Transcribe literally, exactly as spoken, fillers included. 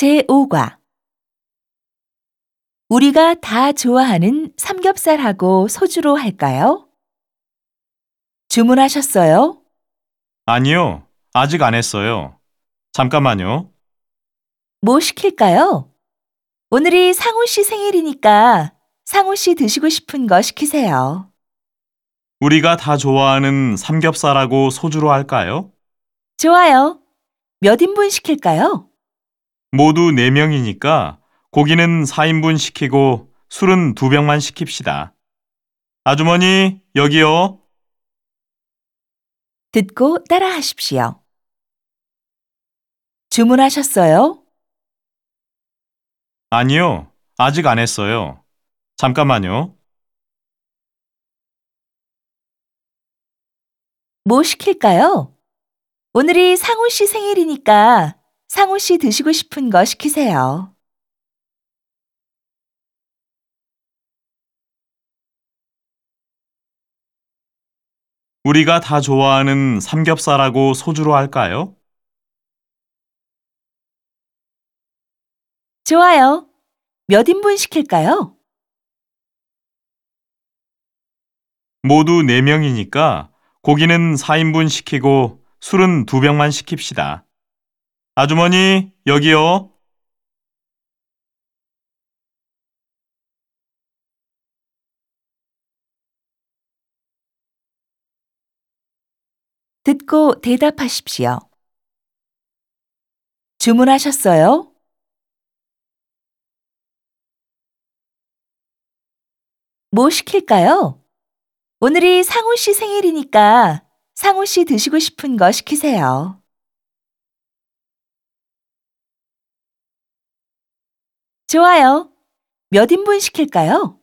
제오 과 우리가 다 좋아하는 삼겹살하고 소주로 할까요? 주문하셨어요? 아니요, 아직 안 했어요. 잠깐만요. 뭐 시킬까요? 오늘이 상우 씨 생일이니까 상우 씨 드시고 싶은 거 시키세요. 우리가 다 좋아하는 삼겹살하고 소주로 할까요? 좋아요. 몇 인분 시킬까요? 모두 네 명이니까 고기는 사 인분 시키고 술은 두 병만 시킵시다. 아주머니, 여기요. 듣고 따라 하십시오. 주문하셨어요? 아니요, 아직 안 했어요. 잠깐만요. 뭐 시킬까요? 오늘이 상우 씨 생일이니까 상우 씨 드시고 싶은 거 시키세요. 우리가 다 좋아하는 삼겹살하고 소주로 할까요? 좋아요. 몇 인분 시킬까요? 모두 네 명이니까 고기는 사 인분 시키고 술은 두 병만 시킵시다. 아주머니, 여기요. 듣고 대답하십시오. 주문하셨어요? 뭐 시킬까요? 오늘이 상우 씨 생일이니까 상우 씨 드시고 싶은 거 시키세요. 좋아요. 몇 인분 시킬까요?